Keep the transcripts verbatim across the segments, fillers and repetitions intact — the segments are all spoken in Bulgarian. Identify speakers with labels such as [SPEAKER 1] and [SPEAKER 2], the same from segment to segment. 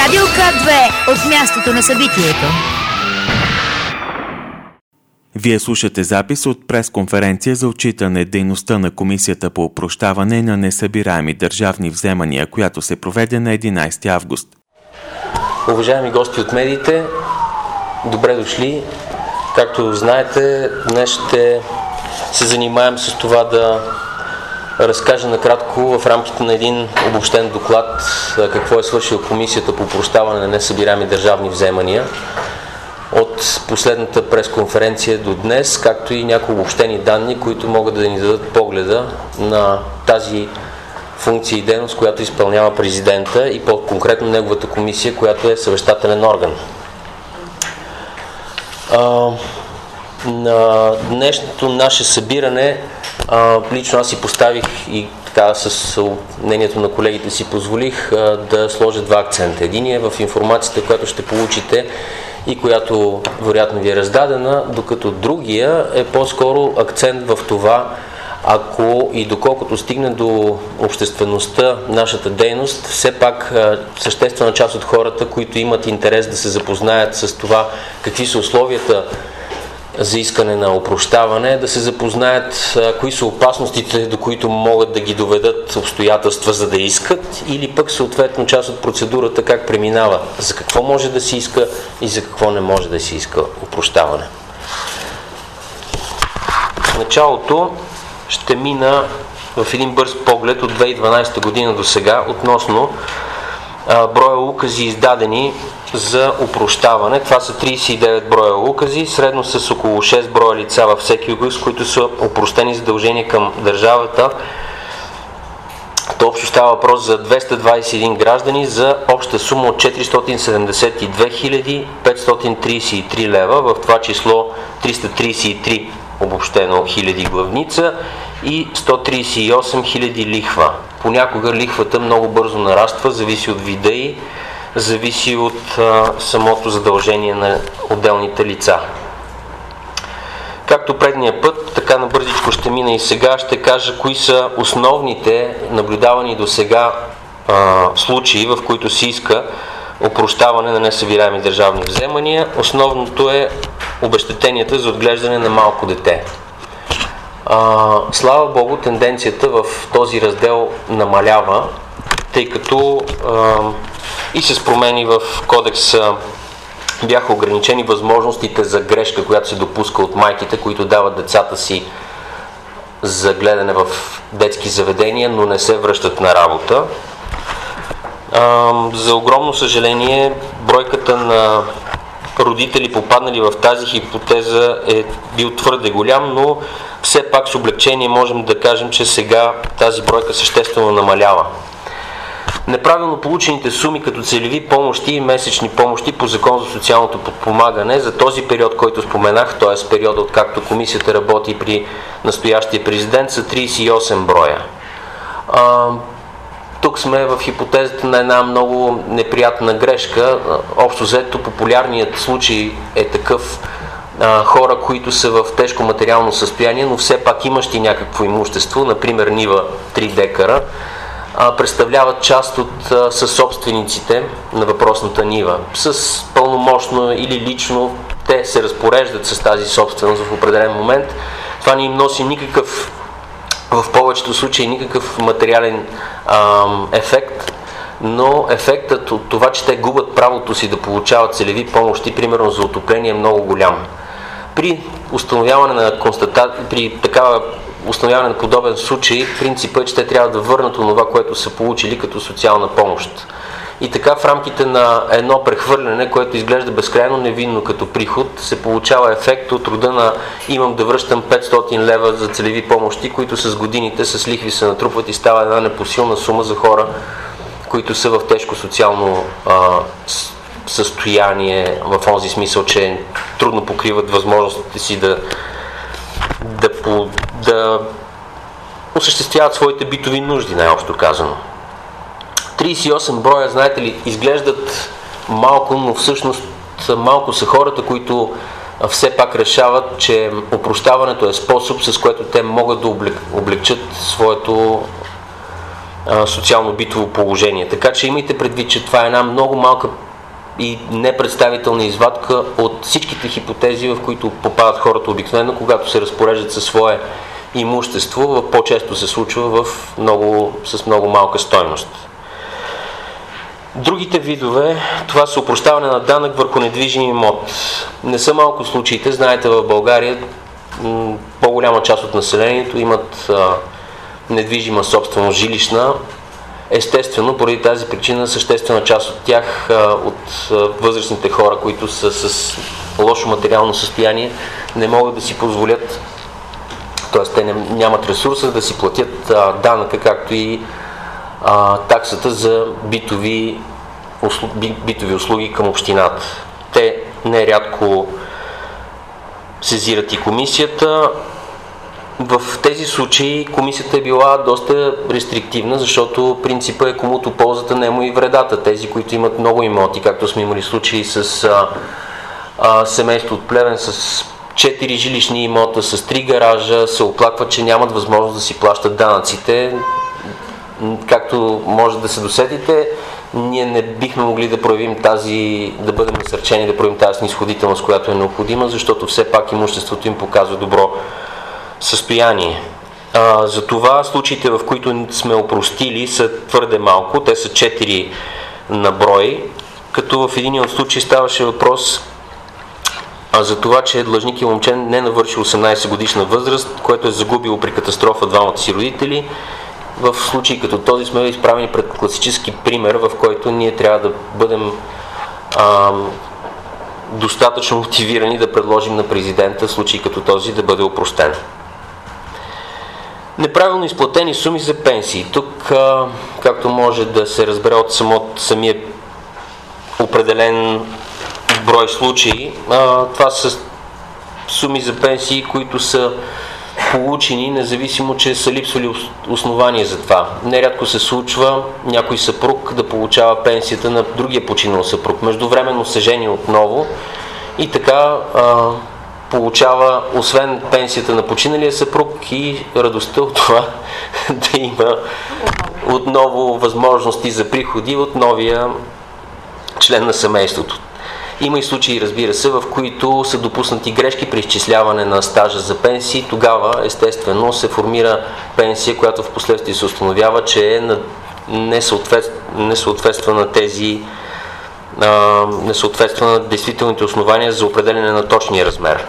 [SPEAKER 1] Радио К две от мястото на събитието.
[SPEAKER 2] Вие слушате запис от пресконференция за отчитане дейността на Комисията по опрощаване на несъбираеми държавни вземания, която се проведе на единайсети август.
[SPEAKER 3] Уважаеми гости от медиите, добре дошли. Както знаете, днес ще се занимаем с това да разкажа накратко в рамките на един обобщен доклад какво е свършила Комисията по опрощаване на несъбираеми държавни вземания от последната пресконференция до днес, както и някои обобщени данни, които могат да ни дадат погледа на тази функция и дейност, която изпълнява президента и по-конкретно неговата комисия, която е съвещателен орган. А, на днешното наше събиране а, лично аз си поставих и така с мнението на колегите си позволих а, да сложа два акцента. Единият е в информацията, която ще получите и която вероятно ви е раздадена, докато другия е по-скоро акцент в това, ако и доколкото стигне до обществеността нашата дейност, все пак съществена част от хората, които имат интерес да се запознаят с това какви са условията за искане на опрощаване, да се запознаят кои са опасностите, до които могат да ги доведат обстоятелства, за да искат, или пък съответно част от процедурата как преминава, за какво може да се иска и за какво не може да се иска опрощаване. В началото ще мина в един бърз поглед от две хиляди и дванадесета година до сега относно а, броя укази издадени за опрощаване. Това са тридесет и девет броя укази, средно с около шест броя лица във всеки указ, които са опростени задължения към държавата. То общо става въпрос за двеста двадесет и един граждани за обща сума от четиристотин седемдесет и две хиляди петстотин тридесет и три лева, в това число триста тридесет и три обобщено хиляди главница и сто тридесет и осем хиляди лихва. Понякога лихвата много бързо нараства, зависи от вида и зависи от а, самото задължение на отделните лица. Както предния път, така набързичко ще мина и сега, ще кажа кои са основните наблюдавани до сега а, случаи, в които се иска опрощаване на несъбираеми държавни вземания. Основното е обезщетенията за отглеждане на малко дете. А, слава Богу, тенденцията в този раздел намалява, тъй като а, и с промени в кодекса бяха ограничени възможностите за грешка, която се допуска от майките, които дават децата си за гледане в детски заведения, но не се връщат на работа. А, за огромно съжаление, бройката на родители, попаднали в тази хипотеза, е бил твърде голям, но все пак с облегчение можем да кажем, че сега тази бройка съществено намалява. Неправилно получените суми като целеви помощи и месечни помощи по Закон за социалното подпомагане за този период, който споменах, т.е. периода откакто комисията работи при настоящия президент, са тридесет и осем броя. А, тук сме в хипотезата на една много неприятна грешка. Общо взето популярният случай е такъв: а, хора, които са в тежко материално състояние, но все пак имащи някакво имущество, например нива три декара, представляват част от а, съсобствениците на въпросната нива. С пълномощно или лично те се разпореждат с тази собственост в определен момент. Това не им носи никакъв, в повечето случаи, никакъв материален а, ефект, но ефектът от това, че те губят правото си да получават целеви помощи, примерно за отопление, е много голям. При установяване на констата... при такава установяване на подобен случай, принципът е, че те трябва да върнат онова, което са получили като социална помощ. И така в рамките на едно прехвърляне, което изглежда безкрайно невинно като приход, се получава ефект от рода на имам да връщам петстотин лева за целеви помощи, които с годините с лихви се натрупват и става една непосилна сума за хора, които са в тежко социално а, състояние, в този смисъл, че трудно покриват възможностите си да Да, по, да осъществяват своите битови нужди, най-общо казано. тридесет и осем броя, знаете ли, изглеждат малко, но всъщност малко са хората, които все пак решават, че опрощаването е способ, с което те могат да облегчат своето социално-битово положение. Така че имайте предвид, че това е една много малка и непредставителна извадка от всичките хипотези, в които попадат хората обикновено, когато се разпореждат със свое имущество, по-често се случва в много, с много малка стойност. Другите видове, това са опрощаване на данък върху недвижим имот. Не са малко случаите, знаете, в България по-голяма част от населението имат а, недвижима собственост жилищна. Естествено, поради тази причина съществена част от тях, а, от а, възрастните хора, които са с лошо материално състояние, не могат да си позволят, т.е. те не, нямат ресурса да си платят а, данъка, както и а, таксата за битови, услу, битови услуги към общината. Те нерядко сезират и комисията. В тези случаи комисията е била доста рестриктивна, защото принципът е комуто ползата, нему и вредата. Тези, които имат много имоти, както сме имали случаи с а, а, семейство от Плевен с четири жилищни имота, с три гаража, се оплакват, че нямат възможност да си плащат данъците. Както може да се досетите, ние не бихме могли да проявим тази, да бъдем насърчени да проявим тази снисходителност, която е необходима, защото все пак имуществото им показва добро състояние. А, затова случаите, в които сме опростили, са твърде малко. Те са четири на брой, като в един от случаи ставаше въпрос а за това, че длъжник и момче не навърши осемнайсет годишна възраст, което е загубило при катастрофа двамата си родители. В случай като този сме изправени пред класически пример, в който ние трябва да бъдем а, достатъчно мотивирани да предложим на президента в случай като този да бъде опростен. Неправилно изплатени суми за пенсии. Тук, а, както може да се разбере от само, самия определен брой случаи, а, това са суми за пенсии, които са получени, независимо, че са липсвали основания за това. Нерядко се случва някой съпруг да получава пенсията на другия починал съпруг. Междувременно съжени отново и така а, получава, освен пенсията на починалия съпруг, и радостта от това да има отново възможности за приходи от новия член на семейството. Има и случаи, разбира се, в които са допуснати грешки при изчисляване на стажа за пенсии. Тогава, естествено, се формира пенсия, която в последствие се установява, че е не съответства, не съответства на тези а, не съответства на действителните основания за определяне на точния размер.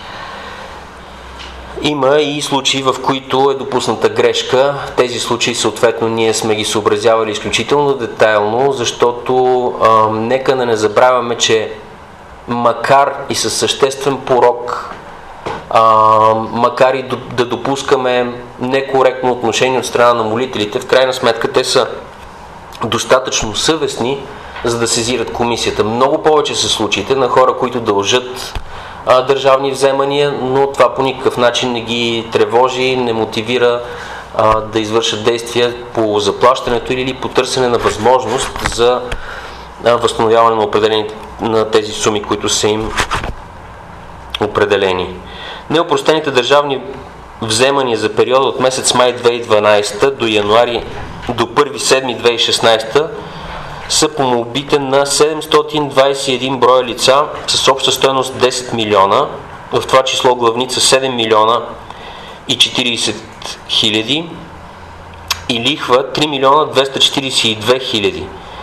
[SPEAKER 3] Има и случаи, в които е допусната грешка. Тези случаи, съответно, ние сме ги съобразявали изключително детайлно, защото а, нека да не забравяме, че макар и със съществен порок, а, макар и да допускаме некоректно отношение от страна на молителите, в крайна сметка те са достатъчно съвестни, за да сезират комисията. Много повече са случаите на хора, които дължат а, държавни вземания, но това по никакъв начин не ги тревожи, не мотивира а, да извършат действия по заплащането или по търсене на възможност за а, възстановяване на, определени, на тези суми, които са им определени. Неопростените държавни вземания за периода от месец май две хиляди и дванайсета до януари до първи юли две хиляди и шестнайсета са по молбите на седемстотин двайсет и един броя лица с обща стойност десет милиона, в това число главница седем милиона и четирийсет хиляди и лихва три милиона двеста четирийсет и две хиляди.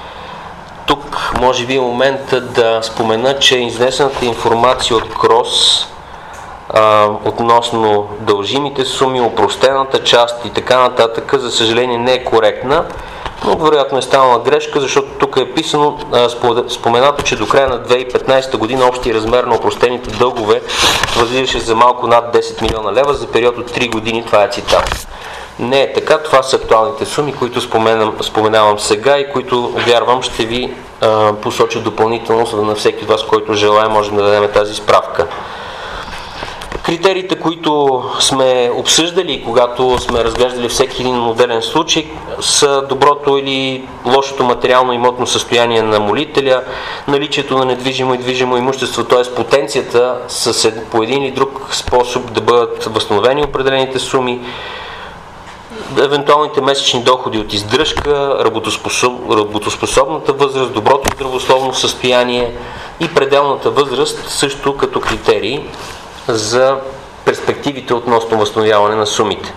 [SPEAKER 3] Тук може би е момента да спомена, че изнесената информация от КРОС а, относно дължимите суми, опростената част и така нататък, за съжаление не е коректна, но вероятно е станала грешка, защото тук е писано, а, споменато, че до края на две хиляди и петнайсета година общия размер на опростените дългове възлизаше за малко над десет милиона лева за период от три години. Това е цитат. Не е така, това са актуалните суми, които споменам, споменавам сега и които, вярвам, ще ви а, посочат допълнително, за да на всеки от вас, който желая, можем да дадем тази справка. Критериите, които сме обсъждали, когато сме разглеждали всеки един отделен случай, са доброто или лошото материално имотно състояние на молителя, наличието на недвижимо и движимо имущество, т.е. потенцията с, по един или друг способ да бъдат възстановени определените суми, евентуалните месечни доходи от издръжка, работоспособ... работоспособната възраст, доброто здравословно състояние и пределната възраст също като критерии за перспективите относно възстановяване на сумите.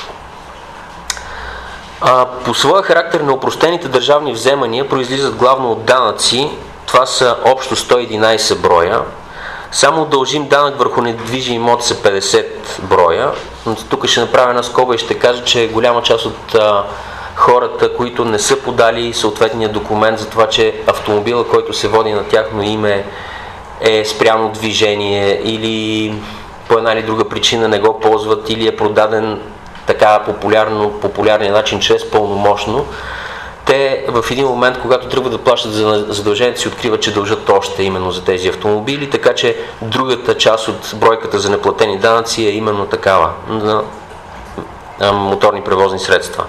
[SPEAKER 3] А, по своя характер на опростените държавни вземания произлизат главно от данъци. Това са общо сто и единайсет броя. Само дължим данък върху недвижим имот са петдесет броя. Тук ще направя една скоба и ще кажа, че голяма част от а, хората, които не са подали съответния документ за това, че автомобила, който се води на тяхно име, е спряно движение или по една или друга причина не го ползват или е продаден така популярно, популярния начин чрез пълномощно, те в един момент, когато тръгват да плащат за задължението си, откриват, че дължат още именно за тези автомобили, така че другата част от бройката за неплатени данъци е именно такава на моторни превозни средства.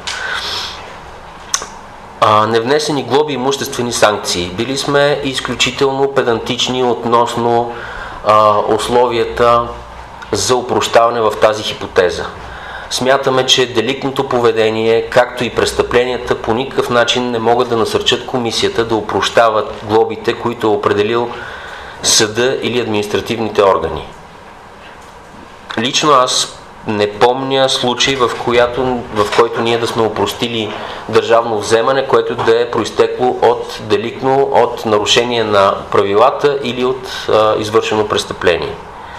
[SPEAKER 3] А, невнесени глоби и имуществени санкции. Били сме изключително педантични относно а, условията за опрощаване в тази хипотеза. Смятаме, че деликтното поведение, както и престъпленията, по никакъв начин не могат да насърчат комисията да опрощават глобите, които е определил съда или административните органи. Лично аз не помня случай, в, която, в който ние да сме опростили държавно вземане, което да е произтекло от деликтно, от нарушение на правилата или от а, извършено престъпление.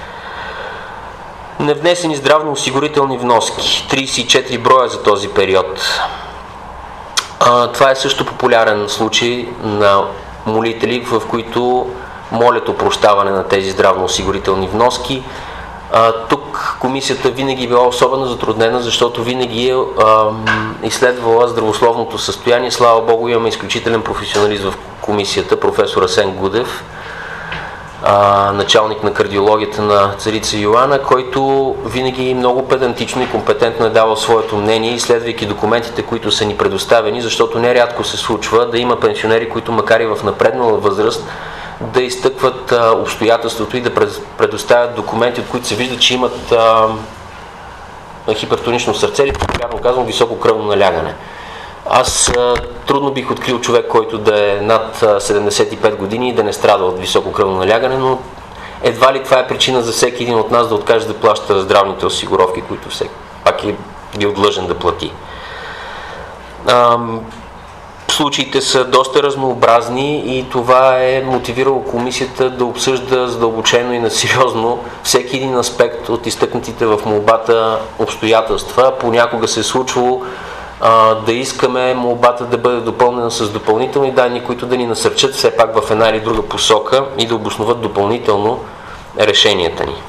[SPEAKER 3] Невнесени здравноосигурителни вноски, трийсет и четири броя за този период. А, това е също популярен случай на молители, в които молят опрощаване на тези здравноосигурителни вноски. А, тук комисията винаги е била особено затруднена, защото винаги е а, изследвала здравословното състояние. Слава Богу, имаме изключителен професионалист в комисията, професор Асен Гудев, а, началник на кардиологията на царица Йоана, който винаги много педантично и компетентно е давал своето мнение, изследвайки документите, които са ни предоставени, защото нерядко се случва да има пенсионери, които макар и в напреднала възраст, да изтъкват а, обстоятелството и да предоставят документи, от които се вижда, че имат а, хипертонично сърце или, популярно казвам, високо кръвно налягане. Аз а, трудно бих открил човек, който да е над а, седемдесет и пет години и да не страда от високо кръвно налягане, но едва ли това е причина за всеки един от нас да откаже да плаща здравните осигуровки, които всеки пак е бил длъжен да плати. А, Случаите са доста разнообразни и това е мотивирало комисията да обсъжда задълбочено и насериозно всеки един аспект от изтъкнатите в молбата обстоятелства. Понякога се е случвало а, да искаме молбата да бъде допълнена с допълнителни данни, които да ни насърчат все пак в една или друга посока и да обосноват допълнително решенията ни.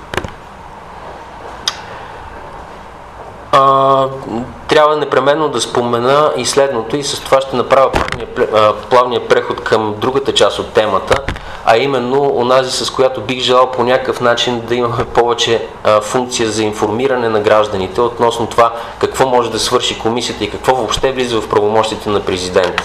[SPEAKER 3] А, трябва непременно да спомена и следното, и с това ще направя плавния, плавния преход към другата част от темата, а именно онази, с която бих желал по някакъв начин да имаме повече а, функция за информиране на гражданите относно това какво може да свърши комисията и какво въобще влиза в правомощите на президента.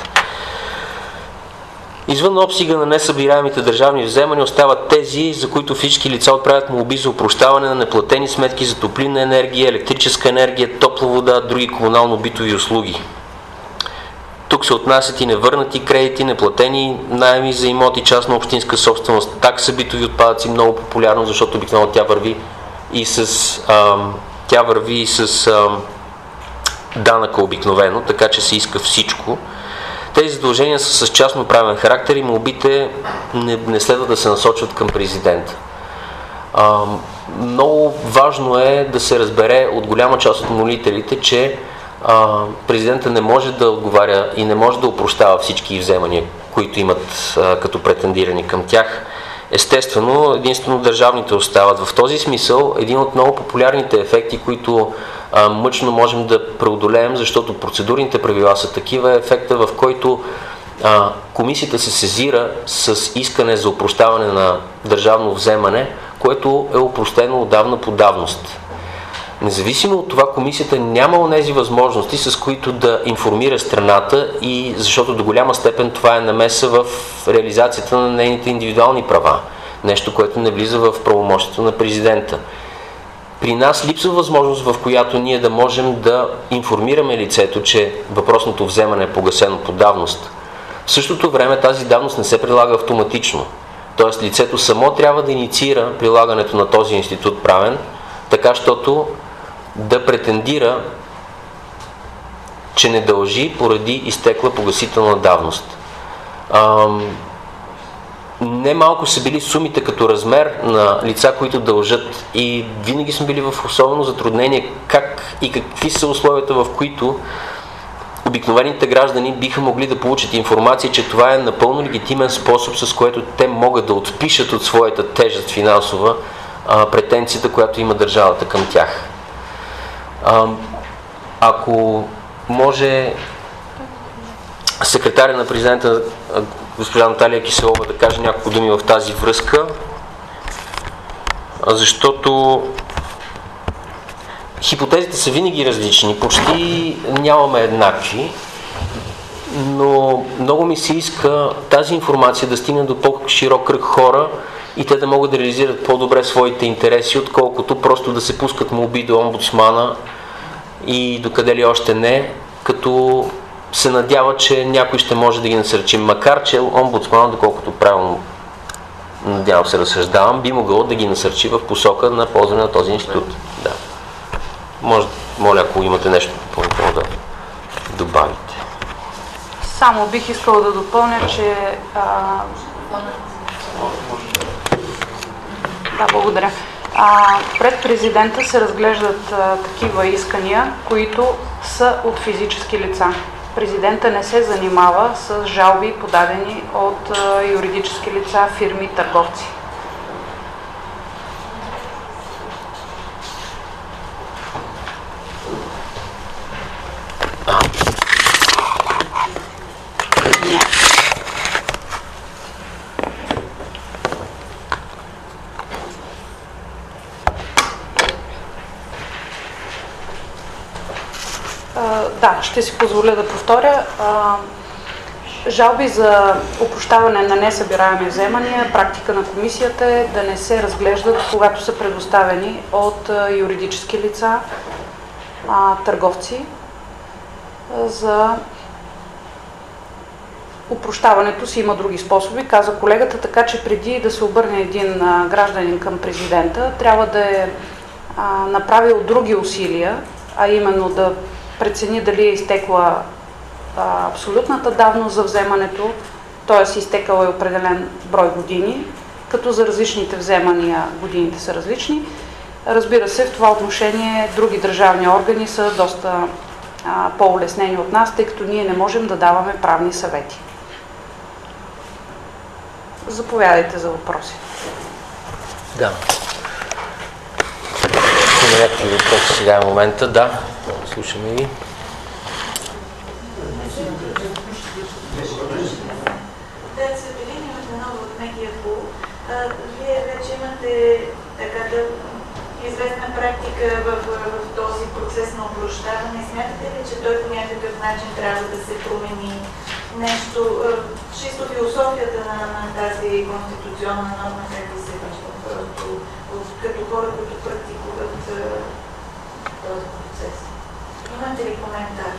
[SPEAKER 3] Извън обсега на несъбираемите държавни вземания остават тези, за които всички лица отправят молби за опрощаване на неплатени сметки за топлинна енергия, електрическа енергия, топла вода, други комунално-битови услуги. Тук се отнасят и невърнати кредити, неплатени наеми за имоти, частна общинска собственост, такса битови отпадъци, много популярно, защото обикновено тя върви и с, а, тя върви и с а, данъка обикновено, така че се иска всичко. Тези задължения са с частно правен характер и молбите не, не следва да се насочват към президента. А, много важно е да се разбере от голяма част от молителите, че а, президента не може да отговаря и не може да опрощава всички вземания, които имат а, като претендирани към тях. Естествено, единствено държавните остават. В този смисъл, един от много популярните ефекти, които а, мъчно можем да преодолеем, защото процедурните правила са такива, е ефекта, в който а, комисията се сезира с искане за опрощаване на държавно вземане, което е опростено отдавна по давност. Независимо от това, комисията няма онези възможности, с които да информира страната, и защото до голяма степен това е намеса в реализацията на нейните индивидуални права. Нещо, което не влиза в правомощието на президента. При нас липсва възможност, в която ние да можем да информираме лицето, че въпросното вземане е погасено по давност. В същото време тази давност не се прилага автоматично. Тоест лицето само трябва да инициира прилагането на този институт правен, така щото да претендира, че не дължи поради изтекла погасителна давност. Ам... Не малко са били сумите като размер на лица, които дължат, и винаги сме били в особено затруднение как и какви са условията, в които обикновените граждани биха могли да получат информация, че това е напълно легитимен способ, с който те могат да отпишат от своята тежест финансова а, претенцията, която има държавата към тях. А, ако може секретаря на президента госпожа Наталия Киселова да каже няколко думи в тази връзка, защото хипотезите са винаги различни, почти нямаме еднакви, но много ми се иска тази информация да стигне до по-широк кръг хора и те да могат да реализират по-добре своите интереси, отколкото просто да се пускат молби до омбудсмана и докъде ли още не, като се надява, че някой ще може да ги насърчи. Макар че омбудсмана, доколкото правилно надявам се разсъждавам, би могъл да ги насърчи в посока на ползване на този институт. Да. Може, моля, ако имате нещо допълнително да добавите.
[SPEAKER 4] Само бих искала да допълня, че а... да, благодаря. А, пред президента се разглеждат а, такива искания, които са от физически лица. Президента не се занимава с жалби, подадени от а, юридически лица, фирми, търговци. Да, ще си позволя да повторя. Жалби за опрощаване на несъбираеми вземания, практика на комисията е да не се разглеждат, когато са предоставени от юридически лица, търговци. За опрощаването си има други способи, каза колегата, така че преди да се обърне един гражданин към президента, трябва да е направил други усилия, а именно да прецени дали е изтекла а, абсолютната давност за вземането, т.е. изтекал е определен брой години, като за различните вземания годините са различни. Разбира се, в това отношение други държавни органи са доста а, по-улеснени от нас, тъй като ние не можем да даваме правни съвети. Заповядайте за въпроси.
[SPEAKER 3] Да. Има някакви въпроси сега в момента. Да, слушаме ви.
[SPEAKER 5] Да, Светелин, имате много от Мекиапол. Вие вече имате такава известна практика в, в този процес на опрощаване. Смятате ли, че той по някакъв начин трябва да се промени нещо, чисто философията на, на тази конституционна норма, как да се вижда просто като хора, които практикуват този процес? Имате ли коментар?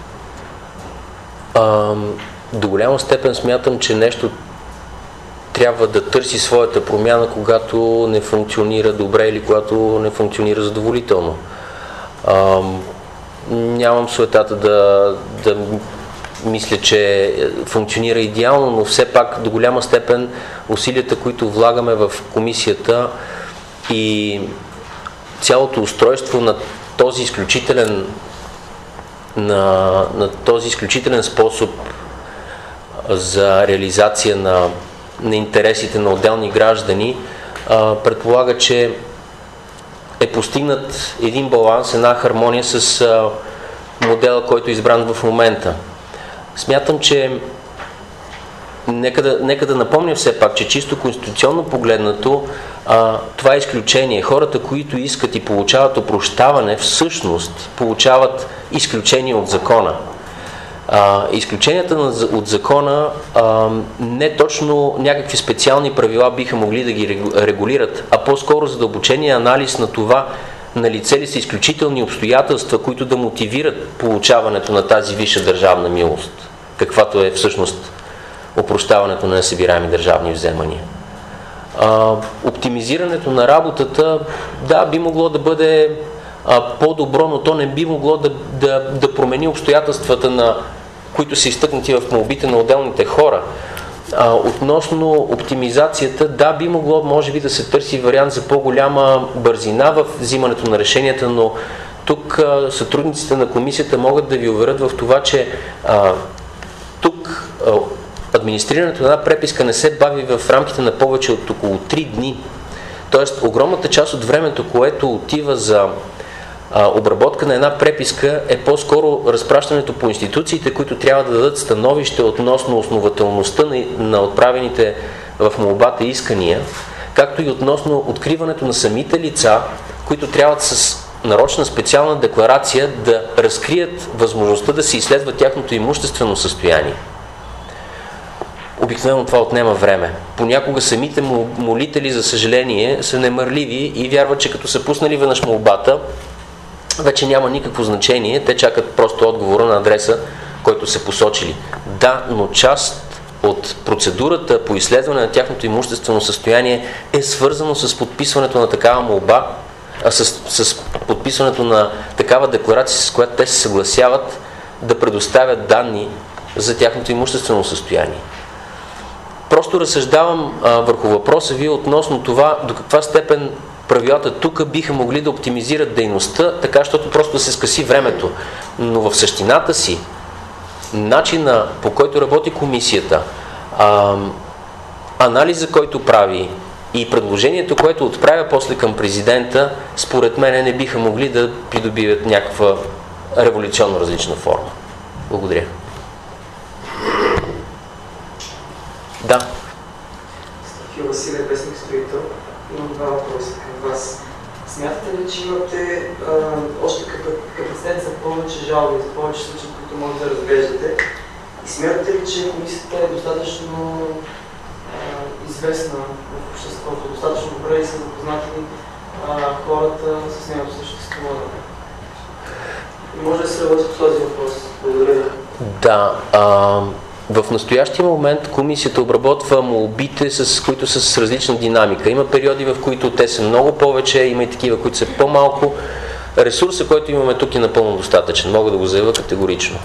[SPEAKER 3] А, до голяма степен смятам, че нещо трябва да търси своята промяна, когато не функционира добре или когато не функционира задоволително. А, нямам суетата да, да мисля, че функционира идеално, но все пак до голяма степен усилията, които влагаме в комисията и цялото устройство на този изключителен на, на този изключителен способ за реализация на, на интересите на отделни граждани а, предполага, че е постигнат един баланс, една хармония с а, модела, който е избран в момента. Смятам, че нека да, нека да напомня все пак, че чисто конституционно погледнато а, това е изключение. Хората, които искат и получават опрощаване, всъщност получават изключение от закона. А, изключенията на, от закона а, не точно някакви специални правила биха могли да ги регулират, а по-скоро задълбочения анализ на това налице ли са изключителни обстоятелства, които да мотивират получаването на тази висша държавна милост, каквато е всъщност опрощаването на несъбираеми държавни вземания. А, оптимизирането на работата, да, би могло да бъде а, по-добро, но то не би могло да, да, да промени обстоятелствата, на които са изтъкнати в молбите на отделните хора. А, относно оптимизацията, да, би могло, може би, да се търси вариант за по-голяма бързина в взимането на решенията, но тук а, сътрудниците на комисията могат да ви уверят в това, че а, тук а, администрирането на една преписка не се бави в рамките на повече от около три дни. Тоест, огромната част от времето, което отива за а, обработка на една преписка, е по-скоро разпращането по институциите, които трябва да дадат становище относно основателността на, на отправените в молбата искания, както и относно откриването на самите лица, които трябва с нарочна специална декларация да разкрият възможността да се изследва тяхното имуществено състояние. Обикновено това отнема време. Понякога самите молители, за съжаление, са немърливи и вярват, че като са пуснали веднъж молбата, вече няма никакво значение. Те чакат просто отговора на адреса, който са посочили. Да, но част от процедурата по изследване на тяхното имуществено състояние е свързано с подписването на такава молба, а с, с подписването на такава декларация, с която те се съгласяват да предоставят данни за тяхното имуществено състояние. Просто разсъждавам а, върху въпроса ви относно това до каква степен правилата тук биха могли да оптимизират дейността, така, защото просто да се скъси времето. Но в същината си, начина, по който работи комисията, а, анализа, който прави и предложението, което отправя после към президента, според мен не биха могли да придобият някаква революционно различна форма. Благодаря. Да.
[SPEAKER 6] Стахил Василев, вестник строител. Имам два въпроса към вас. Смятате ли, че имате а, още капацитет за повече жалби, за повече случаи, които може да разглеждате? И смятате ли, че комисията е достатъчно а, известна в обществото, достатъчно добре и са запознати а, хората с нейното съществуване? И може да се работи по този въпрос. Благодаря.
[SPEAKER 3] Да. А... В настоящия момент комисията обработва молбите, с които са с различна динамика. Има периоди, в които те са много повече, има и такива, които са по-малко. Ресурсът, който имаме тук, е напълно достатъчен. Мога да го заявя категорично.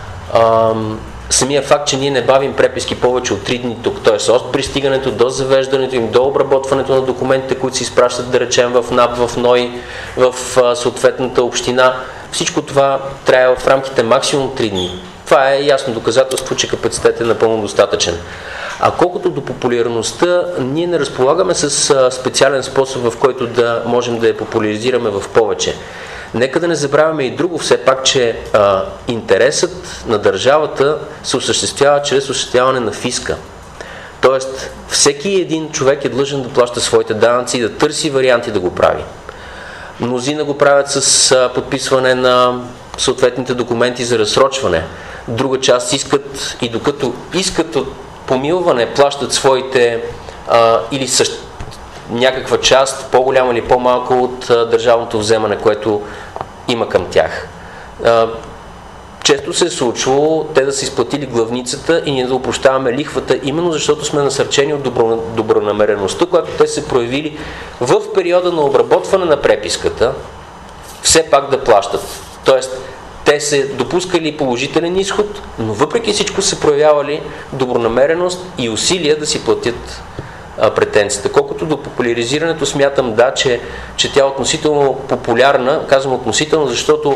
[SPEAKER 3] Ам, самия факт, че ние не бавим преписки повече от три дни тук, т.е. от пристигането до завеждането им, до обработването на документите, които се изпращат, да речем, в НАП, в НОИ, в а, съответната община, всичко това трябва в рамките максимум три дни. Това е ясно доказателство, че капацитет е напълно достатъчен. А колкото до популярността, ние не разполагаме с а, специален способ, в който да можем да я популяризираме в повече. Нека да не забравяме и друго, все пак, че а, интересът на държавата се осъществява чрез осъществяване на фиска. Тоест, всеки един човек е длъжен да плаща своите данъци и да търси варианти да го прави. Мнозина го правят с а, подписване на съответните документи за разсрочване. Друга част искат и докато искат от помилване, плащат своите а, или същ... някаква част, по-голяма или по-малко от а, държавното вземане, което има към тях. А, често се е случвало те да са изплатили главницата и ние да опрощаваме лихвата, именно защото сме насърчени от добро... добронамереността, която те се проявили в периода на обработване на преписката, все пак да плащат. Тоест, те се допускали положителен изход, но въпреки всичко се проявявали добронамереност и усилия да си платят а, претенцията. Колкото до популяризирането, смятам, да, че, че тя е относително популярна. Казвам относително, защото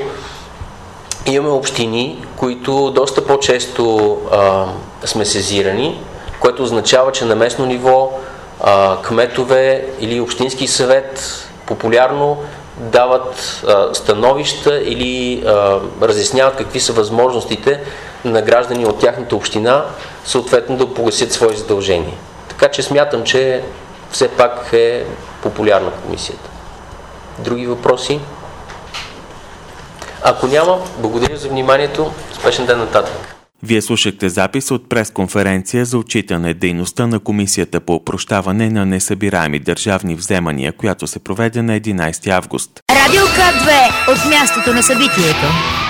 [SPEAKER 3] имаме общини, които доста по-често а, сме сезирани, което означава, че на местно ниво а, кметове или общински съвет популярно дават а, становища или а, разясняват какви са възможностите на граждани от тяхната община, съответно да погасят свои задължения. Така че смятам, че все пак е популярна комисията. Други въпроси? Ако няма, благодаря за вниманието. Успешен ден нататък.
[SPEAKER 2] Вие слушахте запис от пресконференция за отчитане дейността на Комисията по опрощаване на несъбираеми държавни вземания, която се проведе на единайсети август.
[SPEAKER 1] Радио К две от мястото на събитието.